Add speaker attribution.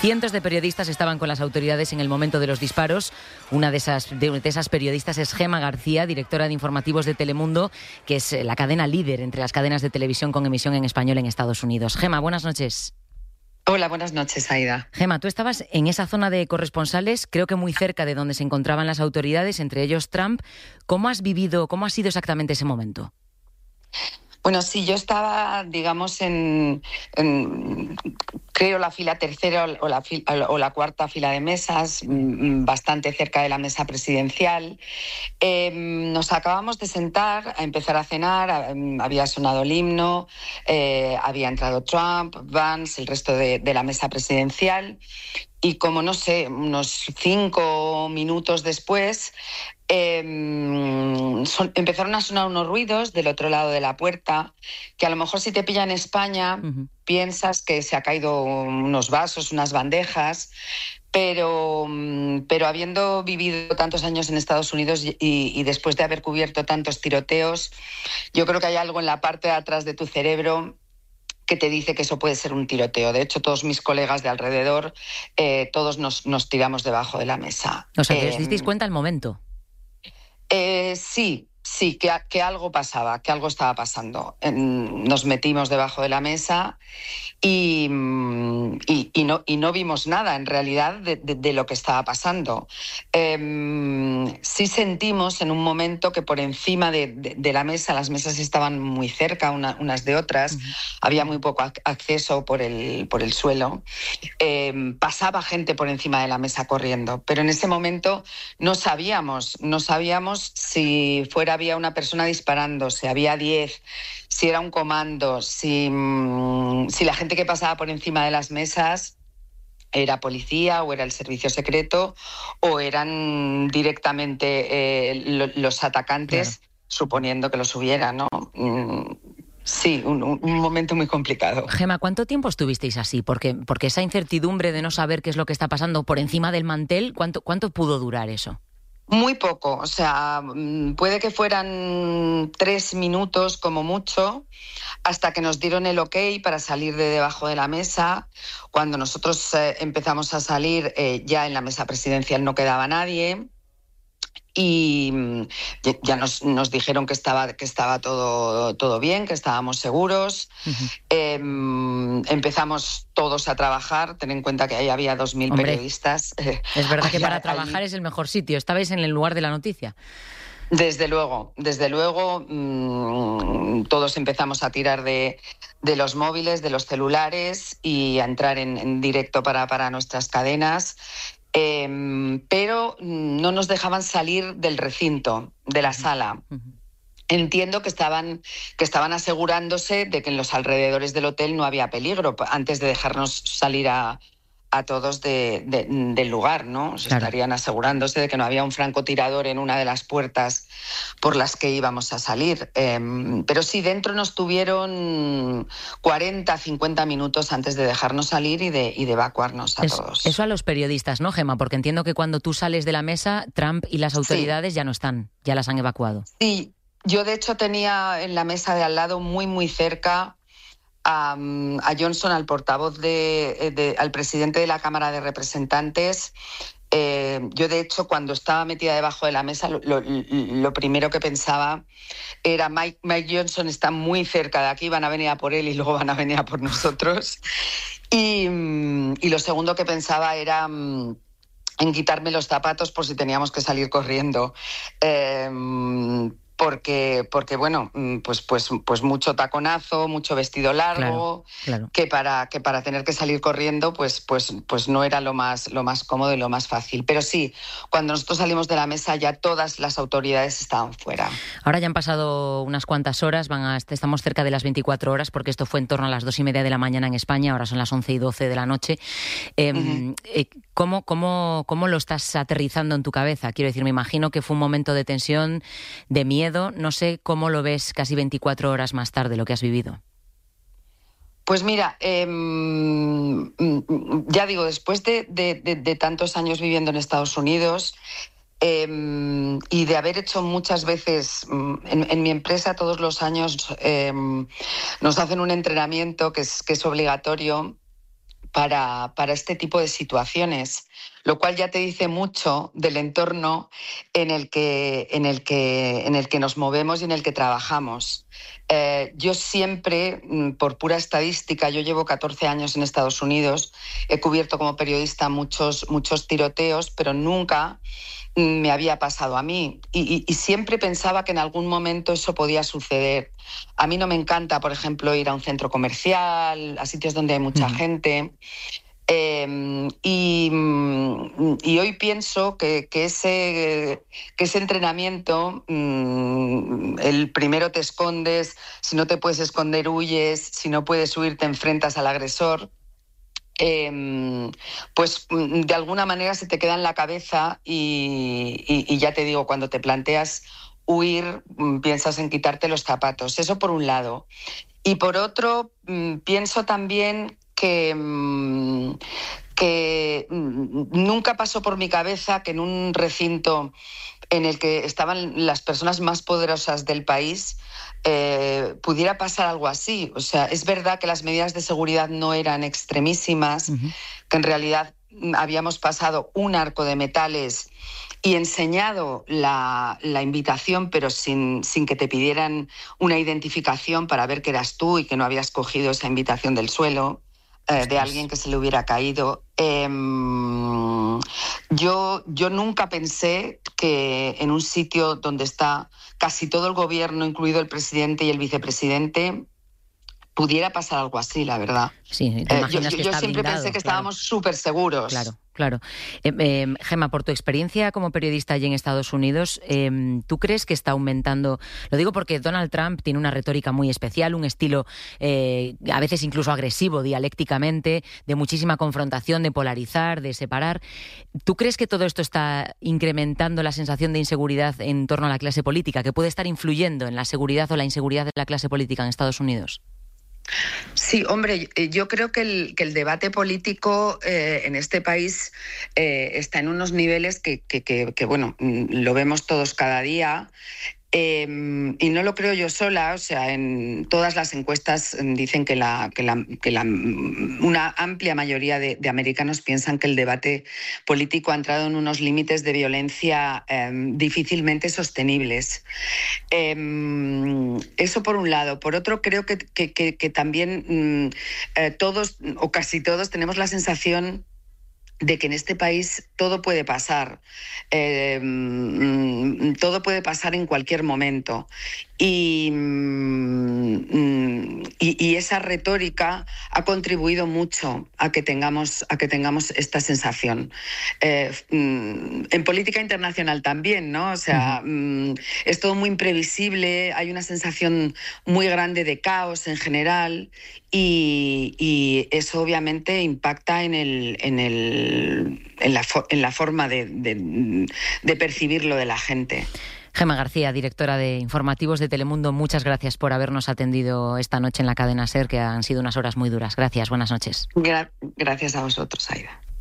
Speaker 1: Cientos de periodistas estaban con las autoridades en el momento de los disparos. Una de esas periodistas es Gemma García, directora de informativos de Telemundo, que es la cadena líder entre las cadenas de televisión con emisión en español en Estados Unidos. Gemma, buenas noches.
Speaker 2: Hola, buenas noches, Aida.
Speaker 1: Gemma, tú estabas en esa zona de corresponsales, creo que muy cerca de donde se encontraban las autoridades, entre ellos Trump. ¿Cómo has vivido, cómo ha sido exactamente ese momento?
Speaker 2: Bueno, sí, yo estaba, digamos, creo la fila tercera o la cuarta fila de mesas, bastante cerca de la mesa presidencial. Nos acabamos de sentar a empezar a cenar, había sonado el himno, había entrado Trump, Vance, el resto de la mesa presidencial. Y como, no sé, unos 5 minutos después, empezaron a sonar unos ruidos del otro lado de la puerta, que a lo mejor si te pilla en España piensas que se ha caído unos vasos, unas bandejas, pero habiendo vivido tantos años en Estados Unidos y después de haber cubierto tantos tiroteos, yo creo que hay algo en la parte de atrás de tu cerebro que te dice que eso puede ser un tiroteo. De hecho, todos mis colegas de alrededor, todos nos tiramos debajo de la mesa.
Speaker 1: O sea, que os disteis cuenta al momento.
Speaker 2: Sí, que algo pasaba, que algo estaba pasando. Nos metimos debajo de la mesa y no vimos nada, en realidad, de lo que estaba pasando. Sí sentimos en un momento que por encima de la mesa, las mesas estaban muy cerca unas de otras, había muy poco acceso por el suelo. Pasaba gente por encima de la mesa corriendo, pero en ese momento no sabíamos si fuera había una persona disparando, si había 10, si era un comando, si la gente que pasaba por encima de las mesas era policía o era el servicio secreto o eran directamente los atacantes, claro, suponiendo que los hubiera, ¿no? Sí, un momento muy complicado.
Speaker 1: Gemma, ¿cuánto tiempo estuvisteis así? Porque esa incertidumbre de no saber qué es lo que está pasando por encima del mantel, ¿cuánto pudo durar eso?
Speaker 2: Muy poco, o sea, puede que fueran 3 minutos como mucho, hasta que nos dieron el ok para salir de debajo de la mesa. Cuando nosotros empezamos a salir, ya en la mesa presidencial no quedaba nadie. Y ya nos dijeron que estaba todo bien, que estábamos seguros. Empezamos todos a trabajar. Ten en cuenta que ahí había 2.000 periodistas.
Speaker 1: Es verdad que para trabajar es el mejor sitio. Estabais en el lugar de la noticia.
Speaker 2: Desde luego. Todos empezamos a tirar de los móviles, de los celulares y a entrar en directo para nuestras cadenas. Pero no nos dejaban salir del recinto, de la sala. Entiendo que estaban asegurándose de que en los alrededores del hotel no había peligro antes de dejarnos salir a todos del lugar, ¿no? Claro. Estarían asegurándose de que no había un francotirador en una de las puertas por las que íbamos a salir. Pero sí, dentro nos tuvieron 40, 50 minutos antes de dejarnos salir y de evacuarnos a todos.
Speaker 1: Eso a los periodistas, ¿no, Gemma? Porque entiendo que cuando tú sales de la mesa, Trump y las autoridades ya no están, ya las han evacuado.
Speaker 2: Sí, yo de hecho tenía en la mesa de al lado, muy, muy cerca, a Johnson, al portavoz al presidente de la Cámara de Representantes. Yo, de hecho, cuando estaba metida debajo de la mesa, lo primero que pensaba era Mike Johnson está muy cerca de aquí, van a venir a por él y luego van a venir a por nosotros. Y lo segundo que pensaba era en quitarme los zapatos por si teníamos que salir corriendo. Porque bueno, pues mucho taconazo, mucho vestido largo, claro. que para tener que salir corriendo pues no era lo más cómodo y lo más fácil. Pero sí, cuando nosotros salimos de la mesa ya todas las autoridades estaban fuera.
Speaker 1: Ahora ya han pasado unas cuantas horas, estamos cerca de las 24 horas, porque esto fue en torno a las 2:30 de la mañana en España, ahora son las 11:12 de la noche. ¿Cómo lo estás aterrizando en tu cabeza? Quiero decir, me imagino que fue un momento de tensión, de miedo. No sé cómo lo ves casi 24 horas más tarde, lo que has vivido.
Speaker 2: Pues mira, ya digo, después de tantos años viviendo en Estados Unidos y de haber hecho muchas veces, en mi empresa todos los años nos hacen un entrenamiento que es obligatorio para este tipo de situaciones, lo cual ya te dice mucho del entorno en el que nos movemos y en el que trabajamos. Yo siempre, por pura estadística, yo llevo 14 años en Estados Unidos, he cubierto como periodista muchos tiroteos, pero nunca me había pasado a mí y siempre pensaba que en algún momento eso podía suceder. A mí no me encanta, por ejemplo, ir a un centro comercial, a sitios donde hay mucha gente. Y hoy pienso que ese entrenamiento, el primero te escondes, si no te puedes esconder huyes, si no puedes huir te enfrentas al agresor, pues de alguna manera se te queda en la cabeza y ya te digo, cuando te planteas huir, piensas en quitarte los zapatos. Eso por un lado. Y por otro, pienso también que nunca pasó por mi cabeza que en un recinto en el que estaban las personas más poderosas del país pudiera pasar algo así. O sea, es verdad que las medidas de seguridad no eran extremísimas, que en realidad habíamos pasado un arco de metales y enseñado la invitación, pero sin que te pidieran una identificación para ver que eras tú y que no habías cogido esa invitación del suelo. De alguien que se le hubiera caído. Yo nunca pensé que en un sitio donde está casi todo el gobierno, incluido el presidente y el vicepresidente, pudiera pasar algo así, la verdad.
Speaker 1: Sí, ¿te imaginas que
Speaker 2: yo
Speaker 1: está
Speaker 2: siempre
Speaker 1: blindado?
Speaker 2: Pensé que
Speaker 1: Claro.
Speaker 2: estábamos súper seguros.
Speaker 1: Claro. Gemma, por tu experiencia como periodista allí en Estados Unidos, ¿tú crees que está aumentando? Lo digo porque Donald Trump tiene una retórica muy especial, un estilo a veces incluso agresivo dialécticamente, de muchísima confrontación, de polarizar, de separar. ¿Tú crees que todo esto está incrementando la sensación de inseguridad en torno a la clase política, que puede estar influyendo en la seguridad o la inseguridad de la clase política en Estados Unidos?
Speaker 2: Sí, hombre, yo creo que el debate político en este país está en unos niveles que, bueno, lo vemos todos cada día. Y no lo creo yo sola, o sea, en todas las encuestas dicen que una amplia mayoría de americanos piensan que el debate político ha entrado en unos límites de violencia difícilmente sostenibles. Eso por un lado. Por otro, creo que también todos o casi todos tenemos la sensación de que en este país todo puede pasar, todo puede pasar en cualquier momento. Y esa retórica ha contribuido mucho a que tengamos esta sensación. En política internacional también, ¿no? O sea, es todo muy imprevisible, hay una sensación muy grande de caos en general y eso obviamente impacta en la forma de percibirlo de la gente.
Speaker 1: Gemma García, directora de Informativos de Telemundo, muchas gracias por habernos atendido esta noche en la cadena SER, que han sido unas horas muy duras. Gracias, buenas noches.
Speaker 2: Gracias a vosotros, Aida.